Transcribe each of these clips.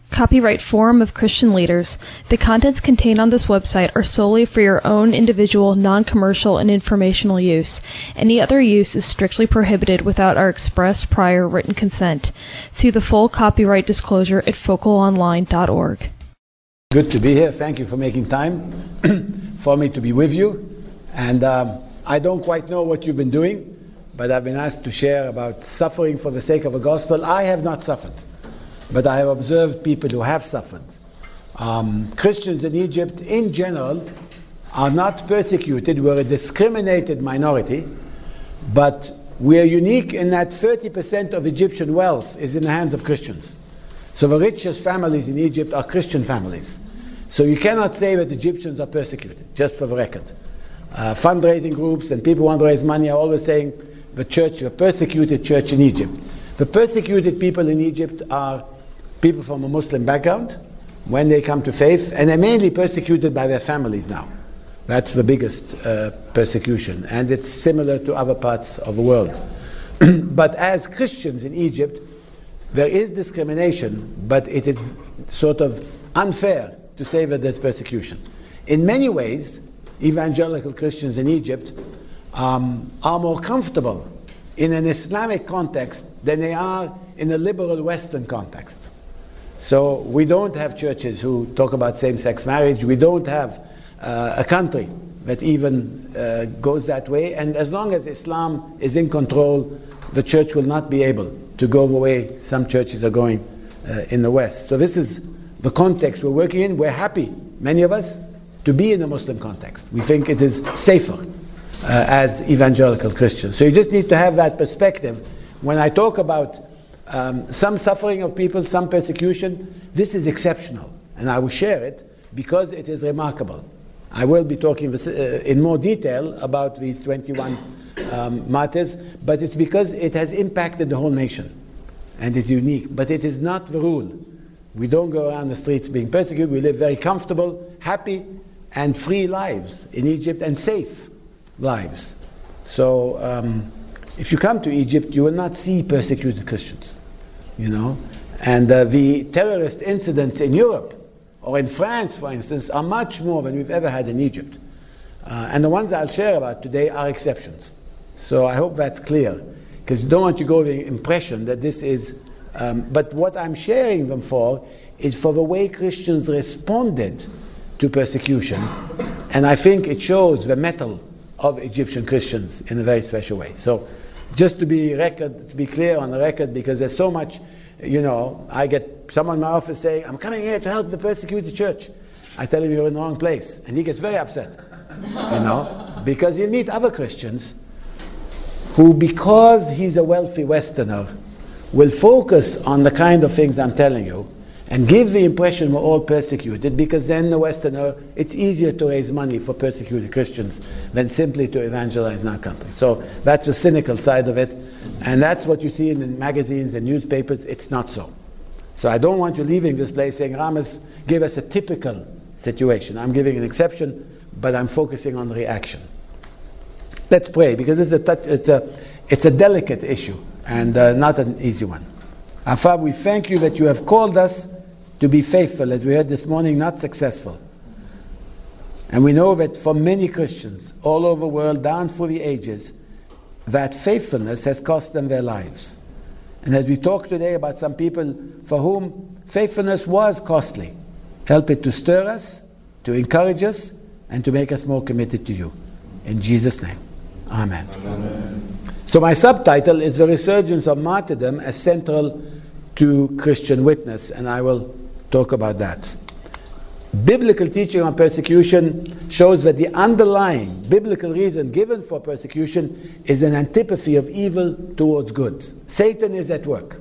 Copyright Forum of Christian Leaders. The contents contained on this website are solely for your own individual, non-commercial, and informational use. Any other use is strictly prohibited without our express prior written consent. See the full copyright disclosure at focalonline.org. Good to be here. Thank you for making time for me to be with you. And I don't quite know what you've been doing, but I've been asked to share about suffering for the sake of the gospel. I have not suffered, but I have observed people who have suffered. Christians in Egypt, in general, are not persecuted. We're a discriminated minority, but we are unique in that 30% of Egyptian wealth is in the hands of Christians. So the richest families in Egypt are Christian families. So you cannot say that Egyptians are persecuted, just for the record. Fundraising groups and people who want to raise money are always saying the persecuted church in Egypt. The persecuted people in Egypt are people from a Muslim background when they come to faith, and they're mainly persecuted by their families now. That's the biggest persecution, and it's similar to other parts of the world. But as Christians in Egypt, there is discrimination, but it is sort of unfair to say that there's persecution. In many ways, evangelical Christians in Egypt are more comfortable in an Islamic context than they are in a liberal Western context. So we don't have churches who talk about same-sex marriage. We don't have a country that even goes that way. And as long as Islam is in control, the church will not be able to go the way some churches are going in the West. So this is the context we're working in. We're happy, many of us, to be in a Muslim context. We think it is safer as evangelical Christians. So you just need to have that perspective. When I talk about some suffering of people, some persecution, this is exceptional. And I will share it because it is remarkable. I will be talking in more detail about these 21 martyrs, but it's because it has impacted the whole nation and is unique. But it is not the rule. We don't go around the streets being persecuted. We live very comfortable, happy, and free lives in Egypt, and safe lives. So if you come to Egypt, you will not see persecuted Christians, you know. And the terrorist incidents in Europe or in France, for instance, are much more than we've ever had in Egypt. And the ones I'll share about today are exceptions. So I hope that's clear, because you don't want to go with the impression that this is... but what I'm sharing them for is for the way Christians responded to persecution. And I think it shows the mettle of Egyptian Christians in a very special way. So just to be clear on the record, because there's so much, you know, I get someone in my office saying, I'm coming here to help the persecuted church. I tell him you're in the wrong place. And he gets very upset, you know, because you meet other Christians who, because he's a wealthy Westerner, will focus on the kind of things I'm telling you and give the impression we're all persecuted, because then the Westerner, it's easier to raise money for persecuted Christians than simply to evangelize in our country. So that's the cynical side of it, and that's what you see in magazines and newspapers. It's not so. So I don't want you leaving this place saying Ramos gave us a typical situation. I'm giving an exception, but I'm focusing on the reaction. Let's pray, because it's a delicate issue and not an easy one. Our Father, we thank you that you have called us to be faithful, as we heard this morning, not successful. And we know that for many Christians all over the world, down through the ages, that faithfulness has cost them their lives. And as we talk today about some people for whom faithfulness was costly, help it to stir us, to encourage us, and to make us more committed to you. In Jesus' name, amen. Amen. So my subtitle is The Resurgence of Martyrdom as Central to Christian Witness, and I will talk about that. Biblical teaching on persecution shows that the underlying biblical reason given for persecution is an antipathy of evil towards good. Satan is at work,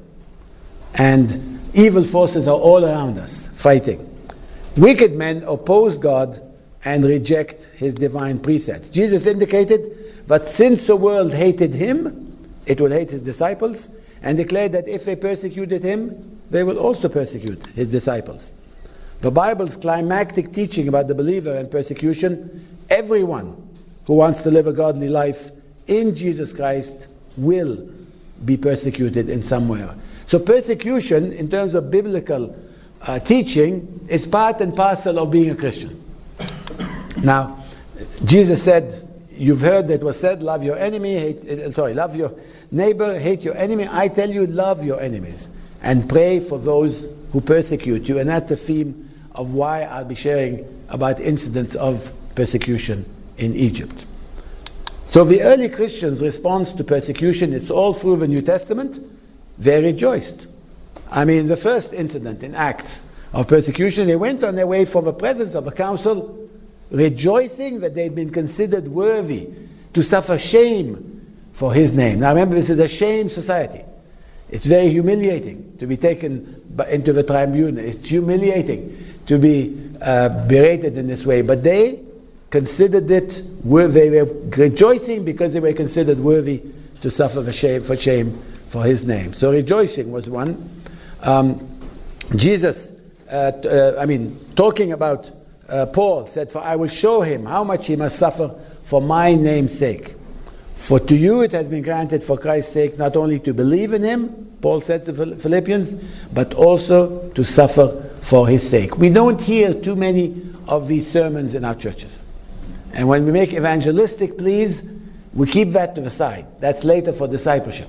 and evil forces are all around us, fighting. Wicked men oppose God and reject his divine precepts. Jesus indicated that since the world hated him, it will hate his disciples, and declared that if they persecuted him, they will also persecute his disciples. The Bible's climactic teaching about the believer and persecution, everyone who wants to live a godly life in Jesus Christ will be persecuted in some way. So persecution, in terms of biblical teaching is part and parcel of being a Christian. Now, Jesus said, you've heard that it was said, love your neighbor, hate your enemy. I tell you, love your enemies and pray for those who persecute you. And that's the theme of why I'll be sharing about incidents of persecution in Egypt. So the early Christians' response to persecution, it's all through the New Testament, they rejoiced. I mean, the first incident in Acts of persecution, they went on their way from the presence of the council, rejoicing that they'd been considered worthy to suffer shame for his name. Now remember, this is a shame society. It's very humiliating to be taken into the tribunal. It's humiliating to be berated in this way. But they considered it, they were rejoicing because they were considered worthy to suffer the shame for his name. So rejoicing was one. Jesus, talking about Paul, said, for I will show him how much he must suffer for my name's sake. For to you it has been granted for Christ's sake not only to believe in him, Paul said to Philippians, but also to suffer for his sake. We don't hear too many of these sermons in our churches. And when we make evangelistic pleas, we keep that to the side. That's later for discipleship.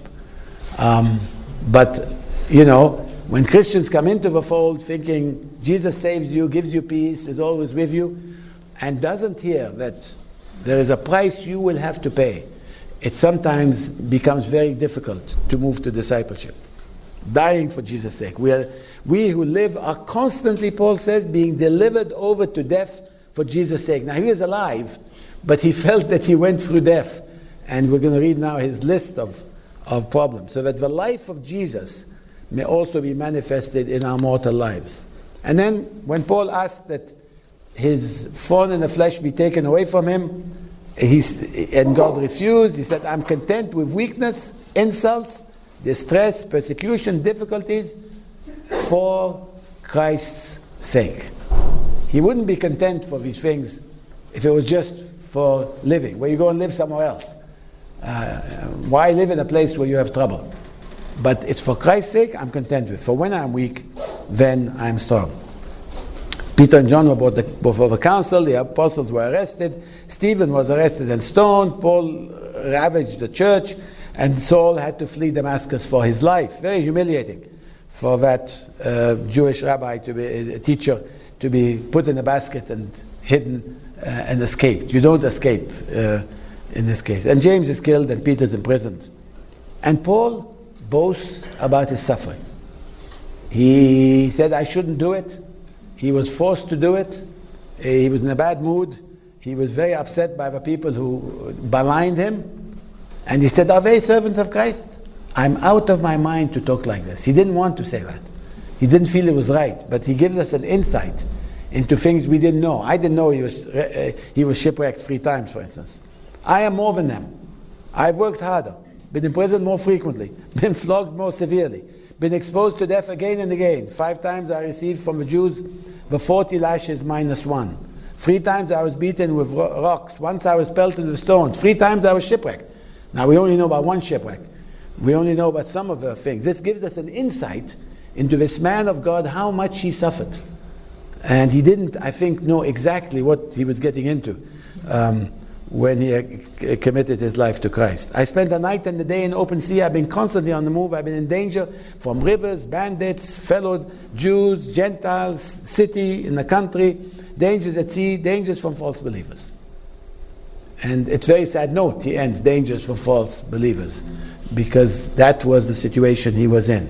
But, when Christians come into the fold thinking Jesus saves you, gives you peace, is always with you, and doesn't hear that there is a price you will have to pay, it sometimes becomes very difficult to move to discipleship. Dying for Jesus' sake. We who live are constantly, Paul says, being delivered over to death for Jesus' sake. Now he is alive, but he felt that he went through death. And we're going to read now his list of problems. So that the life of Jesus may also be manifested in our mortal lives. And then when Paul asked that his thorn in the flesh be taken away from him, and God refused, he said, I'm content with weakness, insults, distress, persecution, difficulties for Christ's sake. He wouldn't be content for these things if it was just for living, where you go and live somewhere else. Why live in a place where you have trouble? But it's for Christ's sake I'm content with. For when I'm weak, then I'm strong. Peter and John were brought before the council. The apostles were arrested. Stephen was arrested and stoned. Paul ravaged the church. And Saul had to flee Damascus for his life. Very humiliating for that Jewish rabbi, a teacher, to be put in a basket and hidden and escaped. You don't escape in this case. And James is killed and Peter's imprisoned. And Paul boasts about his suffering. He said, I shouldn't do it. He was forced to do it. He was in a bad mood. He was very upset by the people who maligned him. And he said, are they servants of Christ? I'm out of my mind to talk like this. He didn't want to say that. He didn't feel it was right. But he gives us an insight into things we didn't know. I didn't know he was shipwrecked 3 times, for instance. I am more than them. I've worked harder, been imprisoned more frequently, been flogged more severely, been exposed to death again and again. 5 times I received from the Jews the 40 lashes minus 1. 3 times I was beaten with rocks. Once I was pelted with stones. 3 times I was shipwrecked. Now we only know about one shipwreck. We only know about some of the things. This gives us an insight into this man of God, how much he suffered. And he didn't, I think, know exactly what he was getting into when he committed his life to Christ. I spent the night and the day in open sea. I've been constantly on the move. I've been in danger from rivers, bandits, fellow Jews, Gentiles, city, in the country, dangers at sea, dangers from false believers. And it's a very sad note. He ends, dangers from false believers, because that was the situation he was in.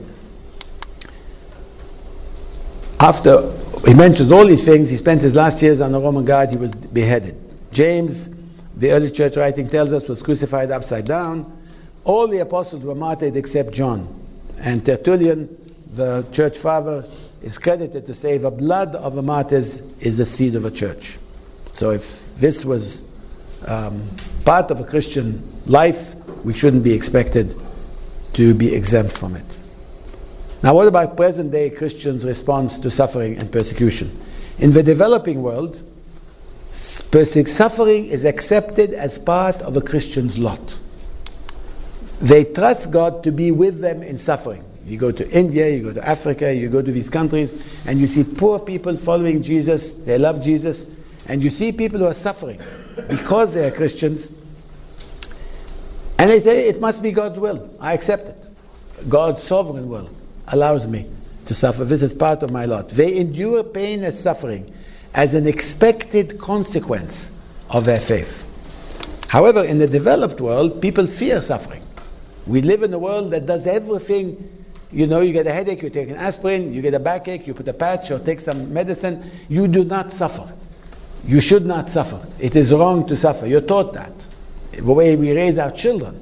After he mentions all these things, he spent his last years on the Roman guard. He was beheaded. James, the early church writing tells us, was crucified upside down. All the apostles were martyred except John. And Tertullian, the church father, is credited to say the blood of the martyrs is the seed of a church. So if this was part of a Christian life, we shouldn't be expected to be exempt from it. Now, what about present-day Christians' response to suffering and persecution? In the developing world, suffering is accepted as part of a Christian's lot. They trust God to be with them in suffering. You go to India, you go to Africa, you go to these countries, and you see poor people following Jesus, they love Jesus, and you see people who are suffering because they are Christians, and they say, it must be God's will. I accept it. God's sovereign will allows me to suffer. This is part of my lot. They endure pain and suffering as an expected consequence of their faith. However, in the developed world, people fear suffering. We live in a world that does everything. You know, you get a headache, you take an aspirin, you get a backache, you put a patch or take some medicine. You do not suffer. You should not suffer. It is wrong to suffer. You're taught that. The way we raise our children,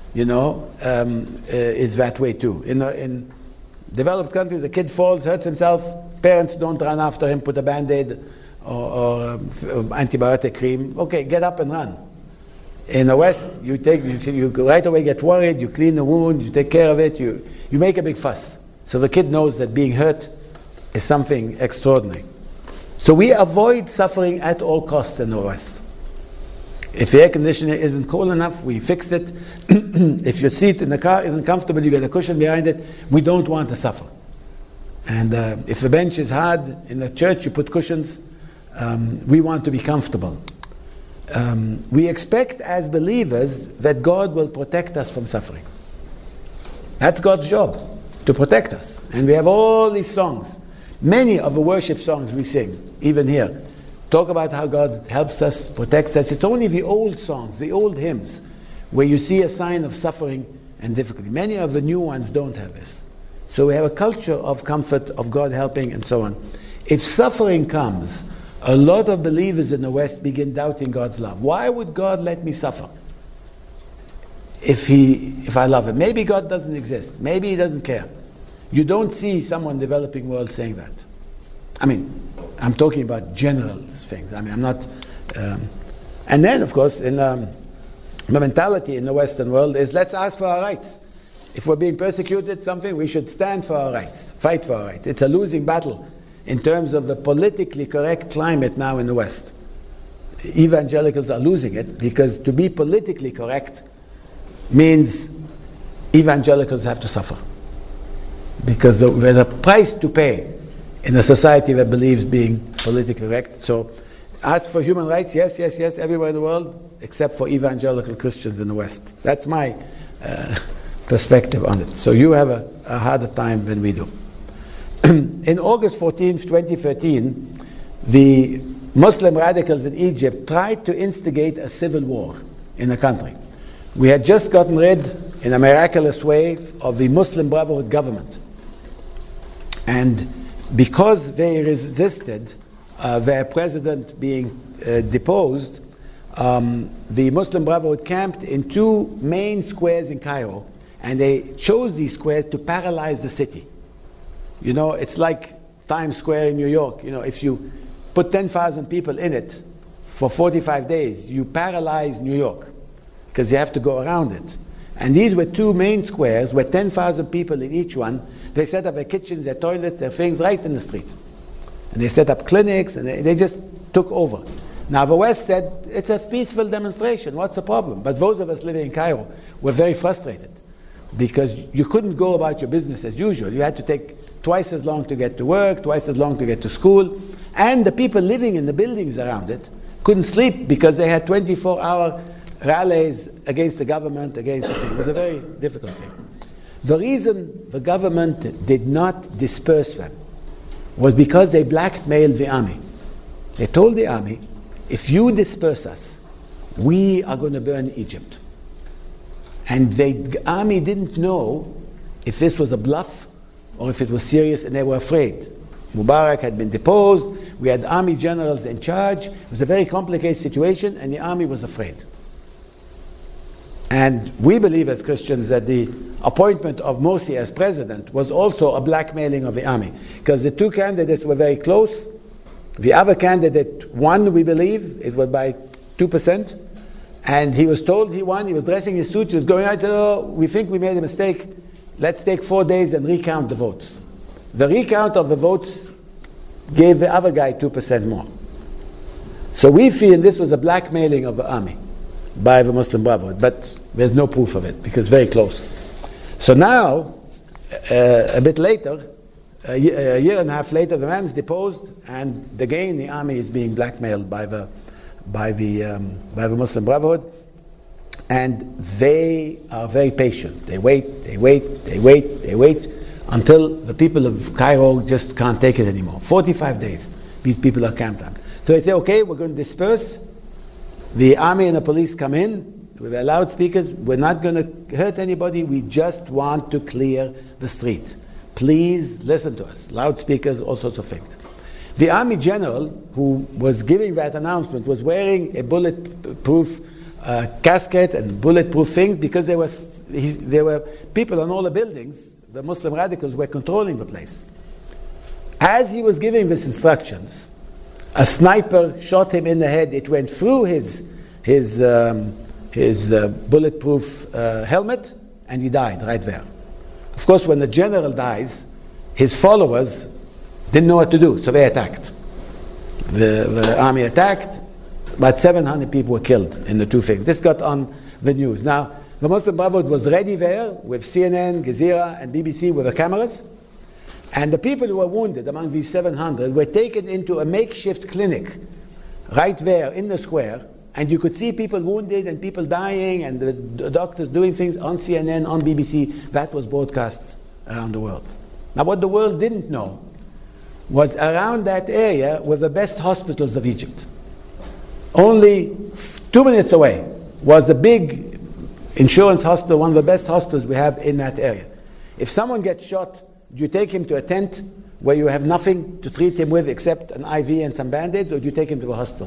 is that way too. In developed countries, a kid falls, hurts himself, parents don't run after him, put a Band-Aid or antibiotic cream. Okay, get up and run. In the West, you right away get worried, you clean the wound, you take care of it, you make a big fuss. So the kid knows that being hurt is something extraordinary. So we avoid suffering at all costs in the West. If the air conditioner isn't cool enough, we fix it. If your seat in the car isn't comfortable, you get a cushion behind it. We don't want to suffer. And if the bench is hard in the church, you put cushions. We want to be comfortable. We expect as believers that God will protect us from suffering. That's God's job, to protect us. And we have all these songs. Many of the worship songs we sing, even here, talk about how God helps us, protects us. It's only the old songs, the old hymns, where you see a sign of suffering and difficulty. Many of the new ones don't have this. So we have a culture of comfort, of God helping, and so on. If suffering comes, a lot of believers in the West begin doubting God's love. Why would God let me suffer if I love Him? Maybe God doesn't exist. Maybe He doesn't care. You don't see someone developing world saying that. I mean, I'm talking about general things. I mean, I'm not... and then, of course, in the mentality in the Western world is, let's ask for our rights. If we're being persecuted, we should stand for our rights, fight for our rights. It's a losing battle in terms of the politically correct climate now in the West. Evangelicals are losing it, because to be politically correct means evangelicals have to suffer. Because there's a price to pay in a society that believes being politically correct. So ask for human rights, yes, everywhere in the world, except for evangelical Christians in the West. That's my perspective on it. So you have a harder time than we do. In August 14th, 2013, the Muslim radicals in Egypt tried to instigate a civil war in the country. We had just gotten rid, in a miraculous way, of the Muslim Brotherhood government. And because they resisted their president being deposed, the Muslim Brotherhood camped in two main squares in Cairo, and they chose these squares to paralyze the city. You know, it's like Times Square in New York. You know, if you put 10,000 people in it for 45 days, you paralyze New York, because you have to go around it. And these were two main squares with 10,000 people in each one. They set up their kitchens, their toilets, their things right in the street. And they set up clinics, and they just took over. Now the West said, it's a peaceful demonstration, what's the problem? But those of us living in Cairo were very frustrated, because you couldn't go about your business as usual. You had to take twice as long to get to work, twice as long to get to school. And the people living in the buildings around it couldn't sleep, because they had 24-hour rallies against the government, against the thing. It was a very difficult thing. The reason the government did not disperse them was because they blackmailed the army. They told the army, if you disperse us, we are going to burn Egypt. And the army didn't know if this was a bluff or if it was serious, and they were afraid. Mubarak had been deposed, we had army generals in charge. It was a very complicated situation, and the army was afraid. And we believe as Christians that the appointment of Morsi as president was also a blackmailing of the army, because the two candidates were very close. The other candidate won, we believe, it was by 2%, and he was told he won. He was dressing his suit, he was going out, said, oh, we think we made a mistake, let's take 4 days and recount the votes. The recount of the votes gave the other guy 2% more. So we feel this was a blackmailing of the army by the Muslim Brotherhood, but there's no proof of it, because it's very close. So now, a bit later, a year and a half later, the man's deposed, and again the army is being blackmailed by the Muslim Brotherhood, and they are very patient. They wait until the people of Cairo just can't take it anymore. 45 days, these people are camped out. So they say, okay, we're going to disperse. The army and the police come in with their loudspeakers. We're not going to hurt anybody. We just want to clear the street. Please listen to us. Loudspeakers, all sorts of things. The army general who was giving that announcement was wearing a bulletproof casket and bulletproof things, because there were people on all the buildings. The Muslim radicals were controlling the place. As he was giving these instructions, a sniper shot him in the head. It went through his bulletproof helmet, and he died right there. Of course, when the general dies, his followers didn't know what to do, so they attacked. The army attacked. About 700 people were killed in the two things. This got on the news. Now, the Muslim Brotherhood was ready there with CNN, Jazeera, and BBC with the cameras. And the people who were wounded among these 700 were taken into a makeshift clinic right there in the square. And you could see people wounded and people dying, and the doctors doing things on CNN, on BBC. That was broadcast around the world. Now, what the world didn't know was around that area were the best hospitals of Egypt. Only 2 minutes away was a big insurance hospital, one of the best hospitals we have in that area. If someone gets shot, do you take him to a tent where you have nothing to treat him with except an IV and some band-aids, or do you take him to the hospital?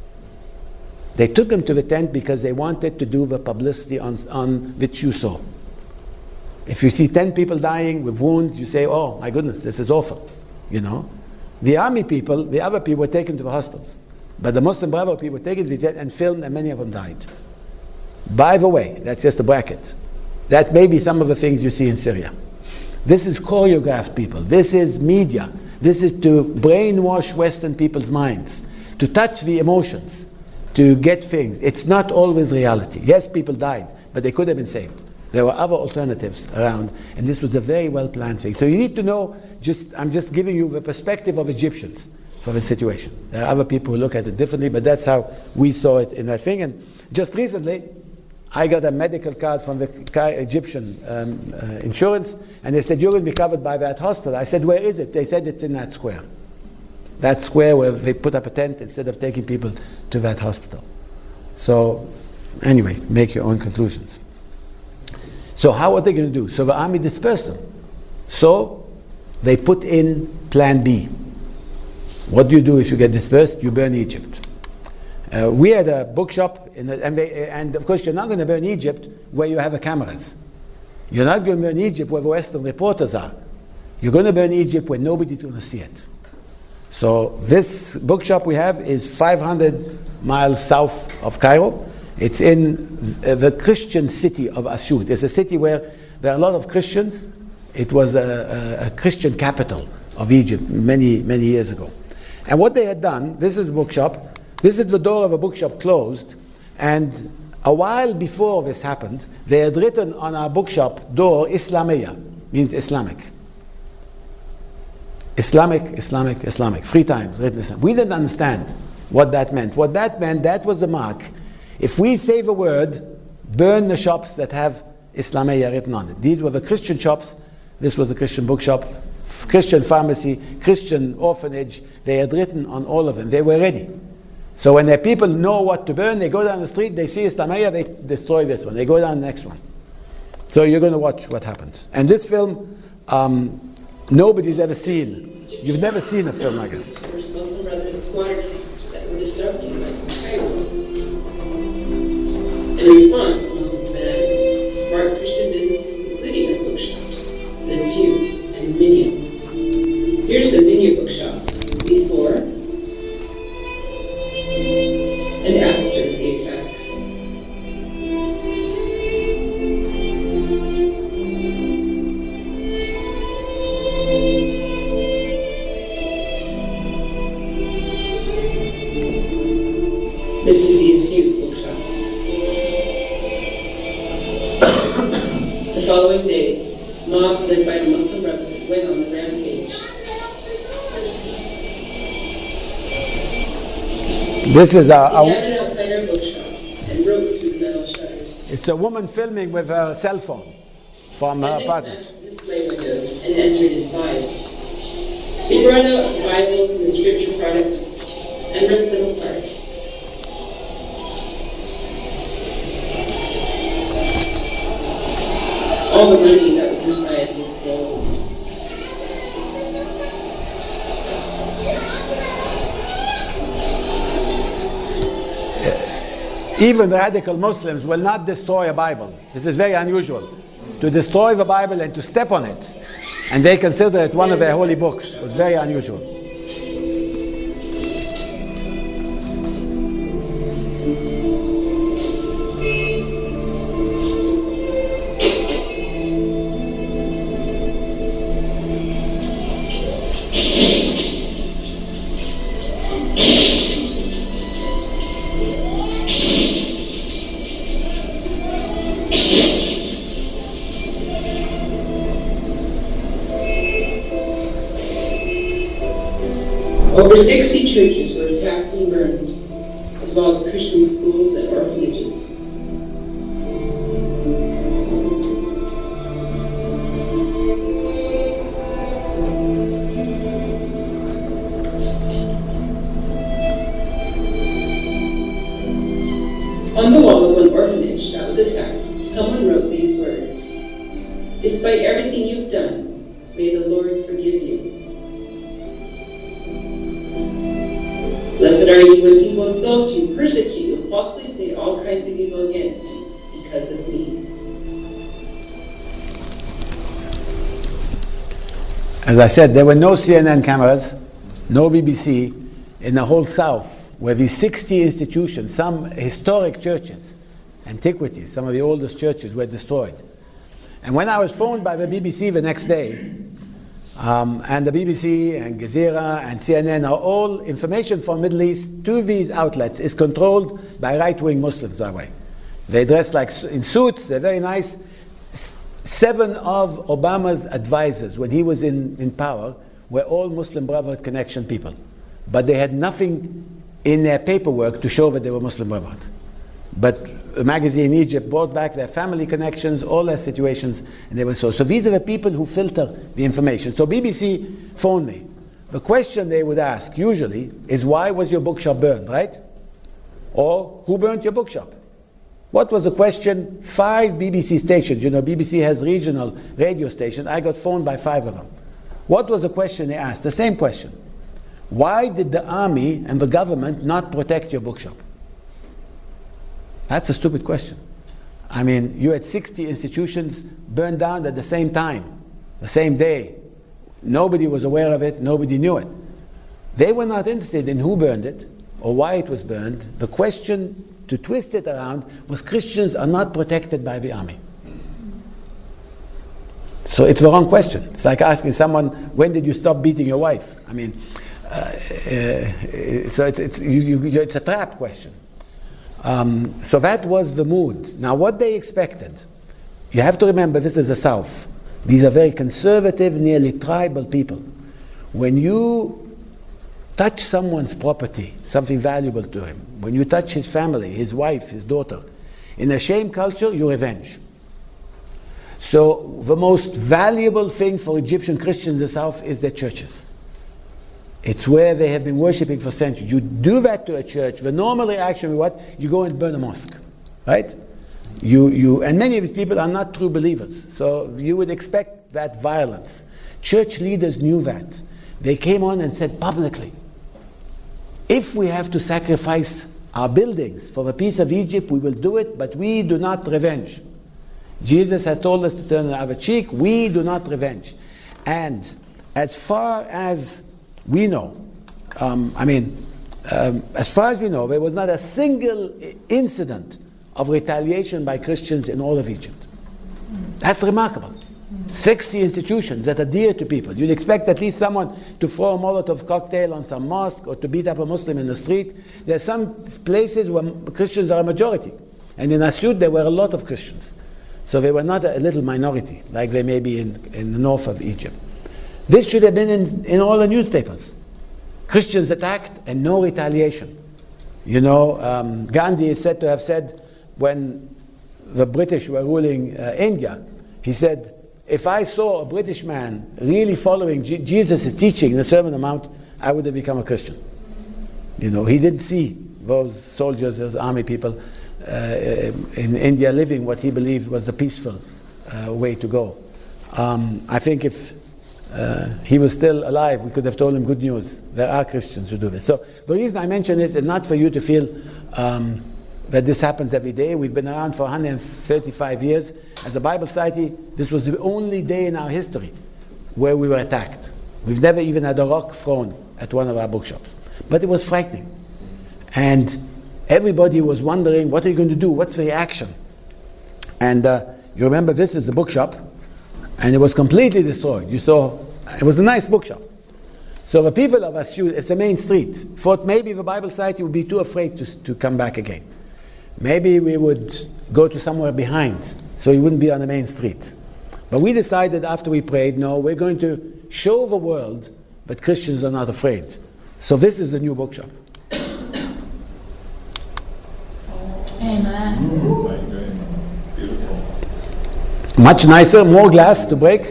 They took him to the tent because they wanted to do the publicity on which you saw. If you see 10 people dying with wounds, you say, oh my goodness, this is awful. You know, the army people, the other people were taken to the hospitals. But the Muslim Brotherhood people were taken to the tent and filmed, and many of them died. By the way, that's just a bracket. That may be some of the things you see in Syria. This is choreographed, people. This is media. This is to brainwash Western people's minds, to touch the emotions, to get things. It's not always reality. Yes, people died, but they could have been saved. There were other alternatives around, and this was a very well-planned thing. So you need to know, I'm just giving you the perspective of Egyptians for the situation. There are other people who look at it differently, but that's how we saw it in that thing. And just recently, I got a medical card from the Egyptian insurance, and they said, you're going to be covered by that hospital. I said, where is it? They said, it's in that square. That square where they put up a tent instead of taking people to that hospital. So, anyway, make your own conclusions. So how are they going to do? So the army dispersed them. So they put in plan B. What do you do if you get dispersed? You burn Egypt. We had a bookshop, and of course you're not going to burn Egypt where you have cameras. You're not going to burn Egypt where the Western reporters are. You're going to burn Egypt where nobody's going to see it. So this bookshop we have is 500 miles south of Cairo. It's in the Christian city of Asyut. It's a city where there are a lot of Christians. It was a Christian capital of Egypt many, many years ago. And what they had done, this is the bookshop. This is the door of a bookshop closed. And a while before this happened, they had written on our bookshop door, Islamiyya, means Islamic. Islamic, 3 times written Islam. We didn't understand what that meant. What that meant, that was the mark. If we say the word, burn the shops that have Islamiyya written on it. These were the Christian shops. This was a Christian bookshop, Christian pharmacy, Christian orphanage. They had written on all of them. They were ready. So when the people know what to burn, they go down the street, they see Islamiyya, they destroy this one. They go down the next one. So you're going to watch what happens. And this film, nobody's ever seen. You've never seen a film like this. Muslim Brotherhood squatter camps that were disrupting Cairo. In response, Muslim fanatics marked Christian businesses, including their bookshops, Asyut and Minya. Here's the Minya bookshop before and after the attacks. This is the Asyut bookshop. The following day, Mobs led by the Muslim Brotherhood went on the rampage. This is They gathered outside our bookshops and broke through the metal shutters. it's a woman filming with her cell phone from her They apartment. smashed the display windows and entered inside. They brought out Bibles and the scripture products and ripped them apart. All the money that was inside was stolen. Even radical Muslims will not destroy a Bible. This is very unusual. To destroy the Bible and to step on it, and they consider it one of their holy books. It's very unusual. Over 60 churches were attacked and burned, as well as Christian schools and orphanages. On the wall of one orphanage that was attacked, someone wrote these words: "Despite everything you've done, may the Lord forgive you. Blessed are you when people insult you, persecute you, falsely say all kinds of evil against you because of me." As I said, there were no CNN cameras, no BBC in the whole South, where these 60 institutions, some historic churches, antiquities, some of the oldest churches were destroyed. And when I was phoned by the BBC the next day, and the BBC and Jazeera and CNN are all information from Middle East to these outlets is controlled by right-wing Muslims, by the way. They dress like in suits, they're very nice. 7 of Obama's advisors, when he was in power, were all Muslim Brotherhood connection people. But they had nothing in their paperwork to show that they were Muslim Brotherhood. But a magazine in Egypt brought back their family connections, all their situations, and they were so. So these are the people who filter the information. So BBC phoned me. The question they would ask usually is, why was your bookshop burned, right? Or who burned your bookshop? What was the question? 5 BBC stations. You know, BBC has regional radio stations. I got phoned by 5 of them. What was the question they asked? The same question. Why did the army and the government not protect your bookshop? That's a stupid question. I mean, you had 60 institutions burned down at the same time, the same day. Nobody was aware of it, nobody knew it. They were not interested in who burned it or why it was burned. The question, to twist it around, was Christians are not protected by the army. So it's the wrong question. It's like asking someone, when did you stop beating your wife? I mean, so it's a trap question. So that was the mood. Now what they expected, you have to remember this is the South. These are very conservative, nearly tribal people. When you touch someone's property, something valuable to him, when you touch his family, his wife, his daughter, in a shame culture, you revenge. So the most valuable thing for Egyptian Christians in the South is their churches. It's where they have been worshipping for centuries. You do that to a church, the normal reaction is what? You go and burn a mosque, right? And many of these people are not true believers, so you would expect that violence. Church leaders knew that. They came on and said publicly, if we have to sacrifice our buildings for a piece of Egypt, we will do it, but we do not revenge. Jesus has told us to turn the other cheek. We do not revenge. And as far as we know, as far as we know, there was not a single incident of retaliation by Christians in all of Egypt. That's remarkable. 60 institutions that adhere to people. You'd expect at least someone to throw a Molotov cocktail on some mosque or to beat up a Muslim in the street. There are some places where Christians are a majority. And in Asyut there were a lot of Christians. So they were not a little minority, like they may be in the north of Egypt. This should have been in all the newspapers. Christians attacked and no retaliation. You know, Gandhi is said to have said, when the British were ruling India, he said, if I saw a British man really following Jesus' teaching in the Sermon on the Mount, I would have become a Christian. You know, he didn't see those soldiers, those army people in India living what he believed was the peaceful way to go. I think if he was still alive, we could have told him good news. There are Christians who do this. So the reason I mention this is not for you to feel that this happens every day. We've been around for 135 years. As a Bible Society, this was the only day in our history where we were attacked. We've never even had a rock thrown at one of our bookshops. But it was frightening. And everybody was wondering, what are you going to do? What's the reaction? And you remember this is the bookshop, and it was completely destroyed. You saw, it was a nice bookshop. So the people of Asyut, it's a main street, thought maybe the Bible Society would be too afraid to come back again. Maybe we would go to somewhere behind, so we wouldn't be on the main street. But we decided after we prayed, no, we're going to show the world that Christians are not afraid. So this is the new bookshop. Amen. Beautiful. Much nicer, more glass to break.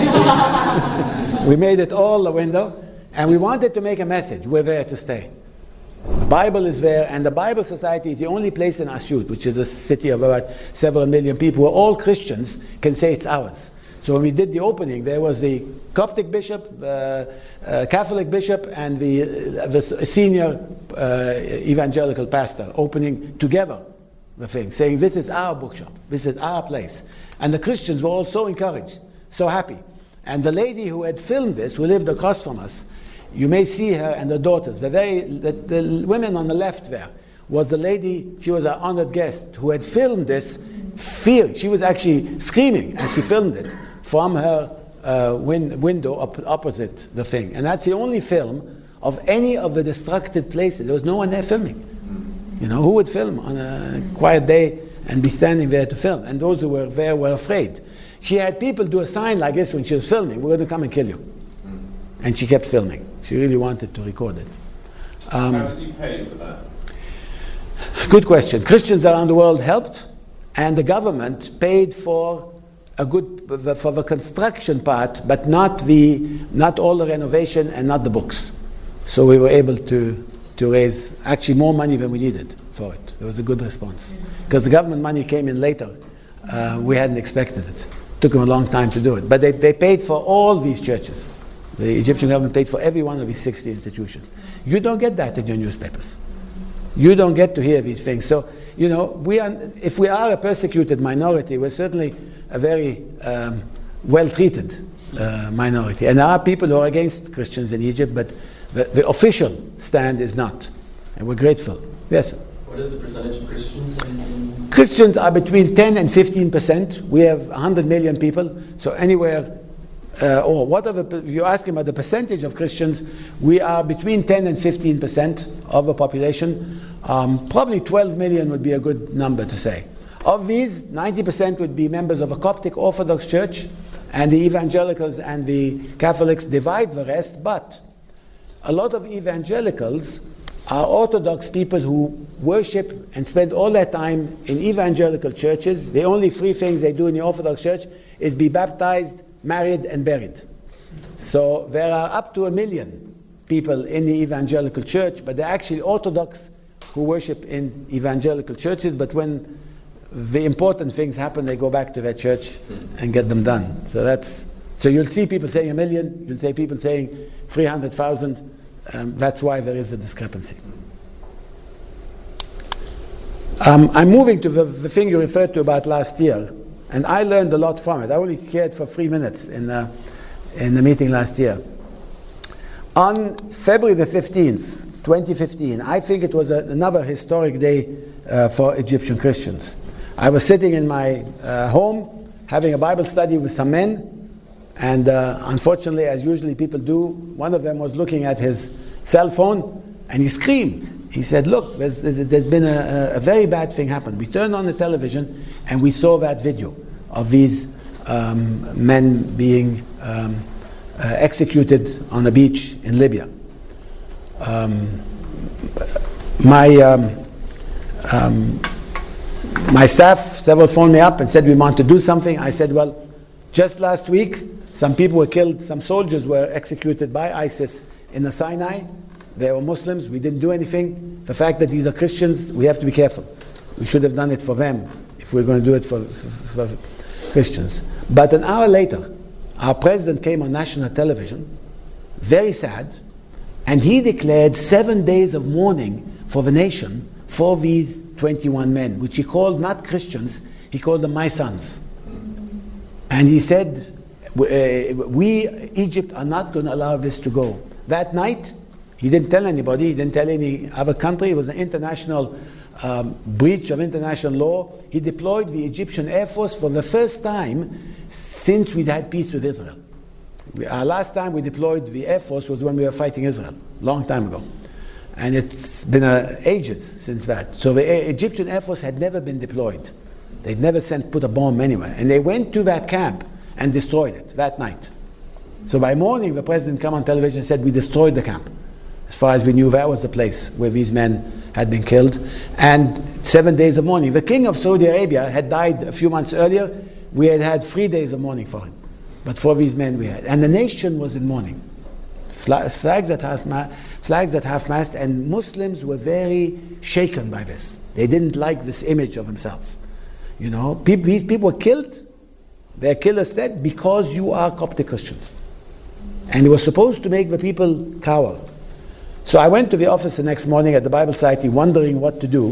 We made it all a window, and we wanted to make a message. We're there to stay. The Bible is there, and the Bible Society is the only place in Asyut, which is a city of about several million people, where all Christians can say it's ours. So when we did the opening, there was the Coptic bishop, Catholic bishop, and the senior evangelical pastor opening together the thing, saying this is our bookshop, this is our place. And the Christians were all so encouraged, so happy. And the lady who had filmed this, who lived across from us, you may see her and her daughters. The women on the left there was the lady, she was our honored guest, who had filmed this fearing. She was actually screaming as she filmed it from her window opposite the thing. And that's the only film of any of the destructed places. There was no one there filming. You know, who would film on a quiet day and be standing there to film? And those who were there were afraid. She had people do a sign like this when she was filming, we're going to come and kill you. And she kept filming. She really wanted to record it. How did you pay for that? Good question. Christians around the world helped, and the government paid for for the construction part, but not all the renovation and not the books. So we were able to raise actually more money than we needed for it. It was a good response. Because the government money came in later. We hadn't expected it. Took them a long time to do it. But they paid for all these churches. The Egyptian government paid for every one of these 60 institutions. You don't get that in your newspapers. You don't get to hear these things. So, you know, if we are a persecuted minority, we're certainly a very well-treated minority. And there are people who are against Christians in Egypt, but the official stand is not. And we're grateful. Yes? What is the percentage of Christians? Christians are between 10 and 15%. We have 100 million people, so anywhere, you're asking about the percentage of Christians, we are between 10 and 15% of the population. Probably 12 million would be a good number to say. Of these, 90% would be members of a Coptic Orthodox church, and the evangelicals and the Catholics divide the rest, but a lot of evangelicals are Orthodox people who worship and spend all their time in evangelical churches. The only three things they do in the Orthodox church is be baptized, married, and buried. So there are up to 1 million people in the evangelical church, but they're actually Orthodox who worship in evangelical churches, but when the important things happen, they go back to their church and get them done. So you'll see people saying 1 million, you'll see people saying 300,000. That's why there is a discrepancy. I'm moving to the thing you referred to about last year, and I learned a lot from it. I only shared for 3 minutes in the meeting last year. On February the 15th, 2015, I think it was another historic day for Egyptian Christians. I was sitting in my home having a Bible study with some men, and unfortunately, as usually people do, one of them was looking at his cell phone and he screamed. He said, look, there's been a very bad thing happen. We turned on the television and we saw that video of these men being executed on a beach in Libya. My staff, several phoned me up and said we want to do something. I said, well, just last week, some people were killed, some soldiers were executed by ISIS in the Sinai. They were Muslims, we didn't do anything. The fact that these are Christians, we have to be careful. We should have done it for them if we're going to do it for Christians. But an hour later, our president came on national television, very sad, and he declared 7 days of mourning for the nation for these 21 men, which he called not Christians, he called them my sons. And he said, we, Egypt, are not going to allow this to go. That night, he didn't tell anybody, he didn't tell any other country, it was an international breach of international law. He deployed the Egyptian Air Force for the first time since we'd had peace with Israel. Our last time we deployed the Air Force was when we were fighting Israel, long time ago. And it's been ages since that. So the Egyptian Air Force had never been deployed. They'd never put a bomb anywhere. And they went to that camp and destroyed it that night. So by morning, the president came on television and said, we destroyed the camp. As far as we knew, that was the place where these men had been killed. And 7 days of mourning. The king of Saudi Arabia had died a few months earlier. We had had 3 days of mourning for him. But for these men we had. And the nation was in mourning. Flags at half-mast, and Muslims were very shaken by this. They didn't like this image of themselves. You know, these people were killed, their killers said, because you are Coptic Christians. And it was supposed to make the people cower. So I went to the office the next morning at the Bible Society wondering what to do.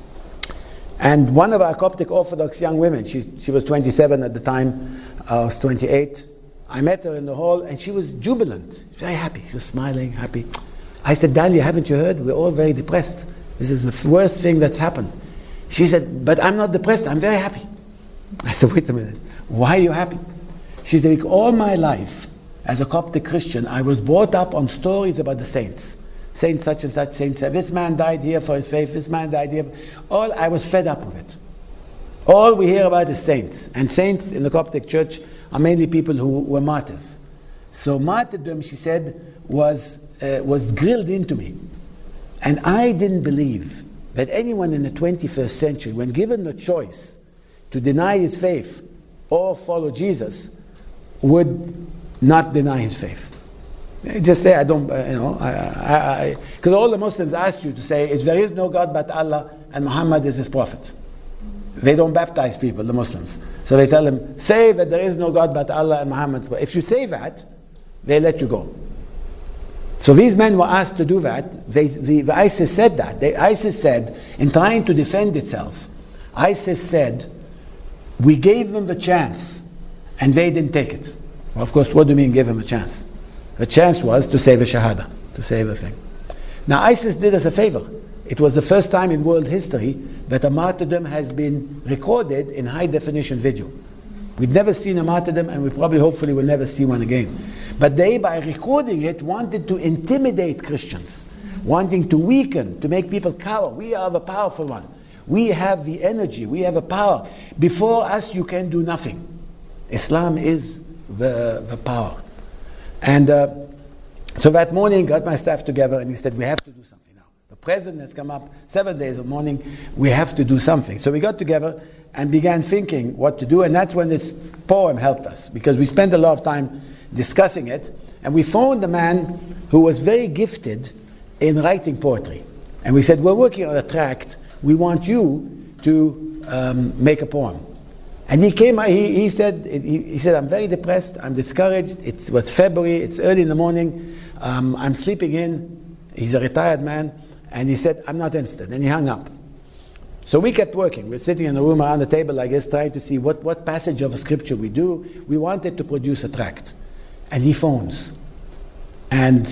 And one of our Coptic Orthodox young women, she was 27 at the time, I was 28. I met her in the hall and she was jubilant, very happy. She was smiling, happy. I said, Dalia, haven't you heard? We're all very depressed. This is the worst thing that's happened. She said, but I'm not depressed, I'm very happy. I said, wait a minute, why are you happy? She said, all my life, as a Coptic Christian, I was brought up on stories about the saints. Saint such and such, saint said, this man died here for his faith, this man died here. I was fed up with it. All we hear about is saints. And saints in the Coptic church are mainly people who were martyrs. So martyrdom, she said, was drilled into me. And I didn't believe that anyone in the 21st century, when given the choice to deny his faith or follow Jesus, would not deny his faith. Just say, I don't, because all the Muslims ask you to say, if there is no God but Allah and Muhammad is his prophet. They don't baptize people, the Muslims. So they tell them, say that there is no God but Allah and Muhammad. If you say that, they let you go. So these men were asked to do that. The ISIS said that. ISIS said, in trying to defend itself, ISIS said, we gave them the chance and they didn't take it. Well, of course, what do you mean give them a chance? The chance was to save a shahada, to save a thing. Now ISIS did us a favor. It was the first time in world history that a martyrdom has been recorded in high definition video. We'd never seen a martyrdom and we probably hopefully will never see one again. But they, by recording it, wanted to intimidate Christians, wanting to weaken, to make people cower. We are the powerful one. We have the energy, we have a power. Before us you can do nothing. Islam is the power. And so that morning, got my staff together and he said, we have to do something now. The president has come up, 7 days of mourning, we have to do something. So we got together and began thinking what to do, and that's when this poem helped us, because we spent a lot of time discussing it, and we found a man who was very gifted in writing poetry. And we said, we're working on a tract, we want you to make a poem. And he came, he said, I'm very depressed, I'm discouraged, it was February, it's early in the morning, I'm sleeping in, he's a retired man, and he said, I'm not interested, and he hung up. So we kept working, we're sitting in a room around the table like this, trying to see what passage of a scripture we do. We wanted to produce a tract. And he phones. And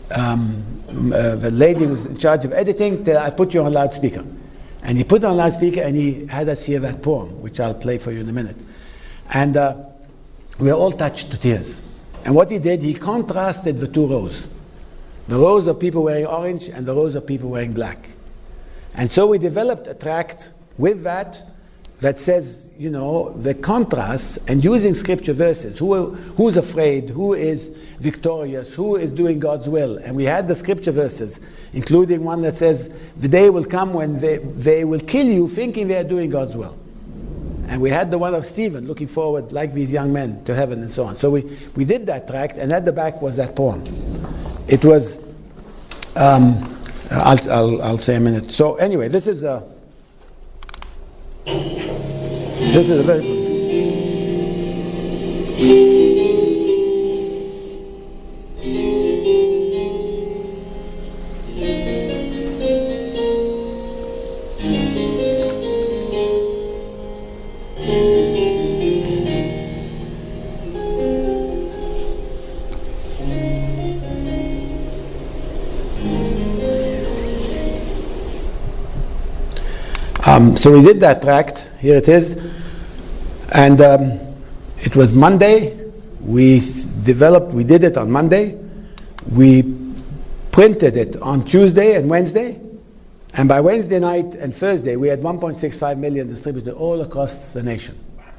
the lady who's in charge of editing said, I put you on loudspeaker. And he put on loudspeaker and he had us hear that poem, which I'll play for you in a minute. And we were all touched to tears. And what he did, he contrasted the two rows. The rows of people wearing orange and the rows of people wearing black. And so we developed a tract with that says, the contrasts and using scripture verses. Who's afraid? Who is victorious? Who is doing God's will? And we had the scripture verses, including one that says, the day will come when they will kill you thinking they are doing God's will. And we had the one of Stephen looking forward, like these young men, to heaven and so on. So we did that tract, and at the back was that poem. It was, I'll say a minute. So anyway, this is a very good. So we did that tract. Here it is. And it was Monday. We did it on Monday. We printed it on Tuesday and Wednesday. And by Wednesday night and Thursday, we had 1.65 million distributed all across the nation.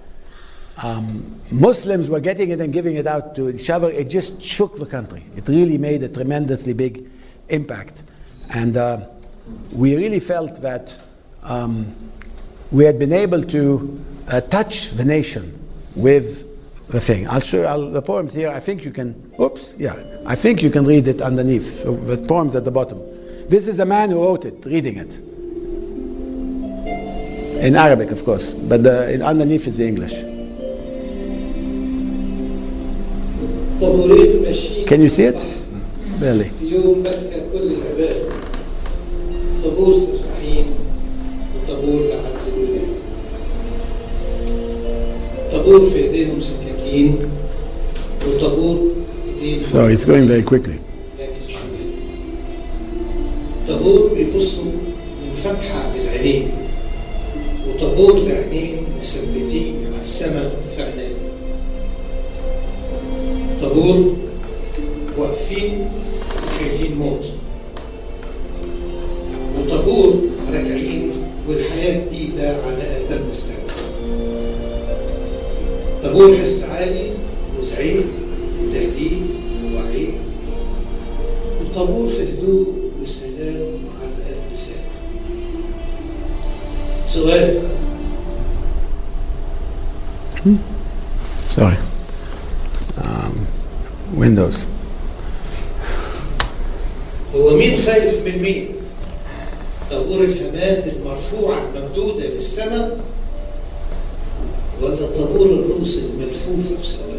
Muslims were getting it and giving it out to each other. It just shook the country. It really made a tremendously big impact. And we really felt that we had been able to touch the nation with the thing. I'll show you the poems here. I think you can, I think you can read it underneath. So the poems at the bottom. This is the man who wrote it, reading it. In Arabic, of course, but underneath is the English. Can you see it? Barely. So it's going very quickly. طابور بيبصوا من فتحة للعينين وطابور لعينين مثبتين على السماء في عناد طابور واقفين وشايلين موت وطابور راجعين والحياة جديدة على أتم استعداد طابور حس عالي وزعيق وتهديد ووعيد وطابور في هدوء وسلام على القلب سالم. سؤال. Sorry. Windows. هو مين خايف من مين؟ طابور الحماد المرفوعة الممدودة للسماء ولا طابور الروس الملفوفة في سواد؟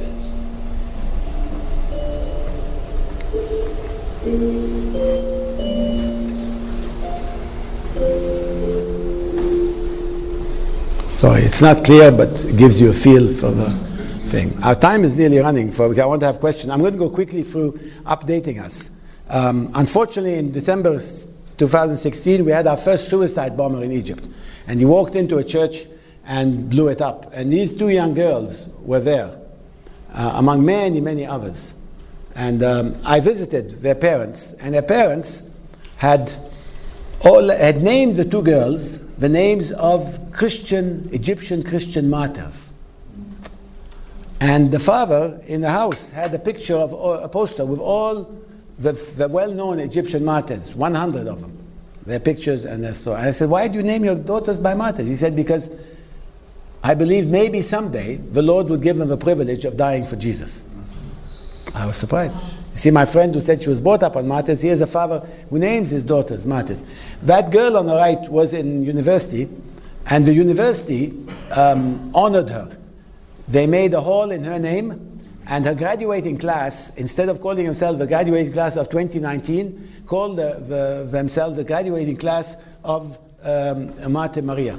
Sorry, it's not clear, but it gives you a feel for the thing. Our time is nearly running. I want to have questions. I'm going to go quickly through updating us. Unfortunately, in December 2016, we had our first suicide bomber in Egypt. And he walked into a church and blew it up. And these two young girls were there, among many, many others. And I visited their parents, and their parents had named the two girls the names of Egyptian Christian martyrs. And the father in the house had a picture of a poster with all the well-known Egyptian martyrs, 100 of them, their pictures and their story. And I said, why do you name your daughters by martyrs? He said, because I believe maybe someday the Lord would give them the privilege of dying for Jesus. I was surprised. You see, my friend who said she was brought up on martyrs, he has a father who names his daughters martyrs. That girl on the right was in university, and the university honored her. They made a hall in her name, and her graduating class, instead of calling themselves the graduating class of 2019, called themselves the graduating class of Mater Maria.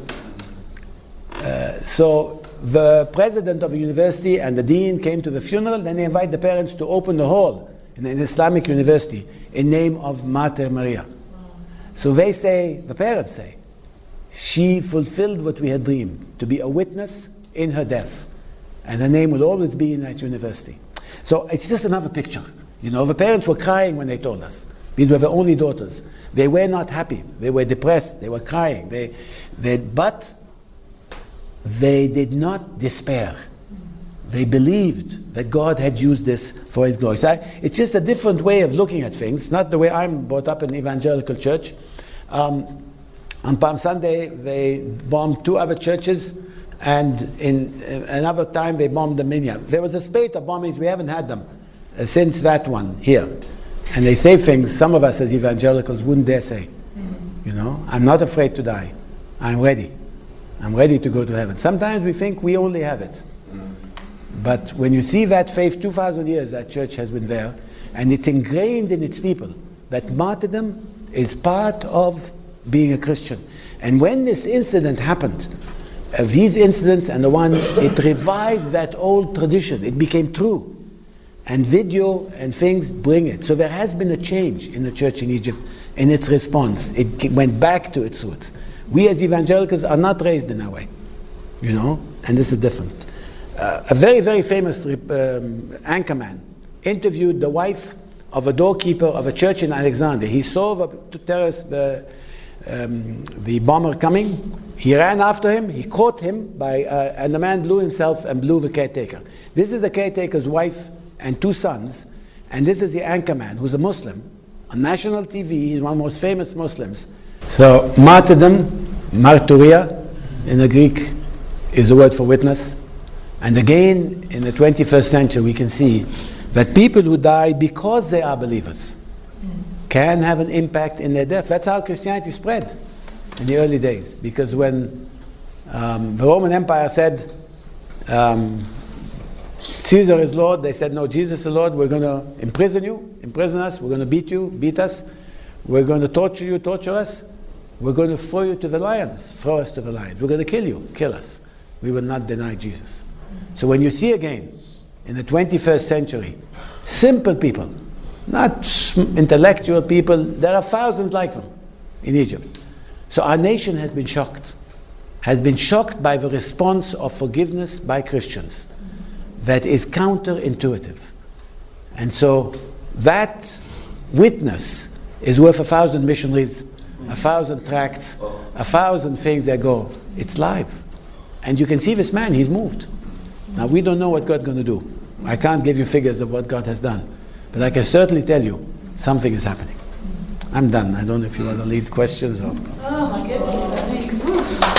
So the president of the university and the dean came to the funeral, then they invite the parents to open the hall in an Islamic university in name of Mater Maria. So they say, the parents say, she fulfilled what we had dreamed, to be a witness in her death. And her name will always be in that university. So it's just another picture. You know, the parents were crying when they told us. These were the only daughters. They were not happy. They were depressed. They were crying. But they did not despair. They believed that God had used this for His glory. So it's just a different way of looking at things, not the way I'm brought up in the evangelical church. On Palm Sunday, they bombed 2 other churches, and in another time they bombed the Minyan. There was a spate of bombings, we haven't had them since that one here. And they say things some of us as evangelicals wouldn't dare say. You know, I'm not afraid to die. I'm ready. I'm ready to go to heaven. Sometimes we think we only have it. But when you see that faith, 2,000 years that church has been there, and it's ingrained in its people, that martyrdom is part of being a Christian. And when this incident happened, these incidents and the one, it revived that old tradition. It became true. And video and things bring it. So there has been a change in the church in Egypt in its response. It went back to its roots. We as evangelicals are not raised in that way, you know, and this is different. A very, very famous anchorman interviewed the wife of a doorkeeper of a church in Alexandria. He saw the bomber coming. He ran after him. He caught him and the man blew himself and blew the caretaker. This is the caretaker's wife and 2 sons, and this is the anchorman who's a Muslim on national TV. He's one of the most famous Muslims. So martyrdom, martyria in the Greek, is the word for witness. And again, in the 21st century, we can see that people who die because they are believers can have an impact in their death. That's how Christianity spread in the early days. Because when the Roman Empire said, Caesar is Lord, they said, no, Jesus is Lord, we're going to imprison us, we're going to beat us, we're going to torture you, torture us, we're going to throw you to the lions, throw us to the lions, we're going to kill us. We will not deny Jesus. So when you see again, in the 21st century, simple people, not intellectual people, there are thousands like them in Egypt. So our nation has been shocked by the response of forgiveness by Christians that is counterintuitive. And so that witness is worth 1,000 missionaries, 1,000 tracts, 1,000 things that go. It's live. And you can see this man, he's moved. Now we don't know what God's going to do. I can't give you figures of what God has done. But I can certainly tell you, something is happening. I'm done. I don't know if you want to lead questions or... Oh my goodness.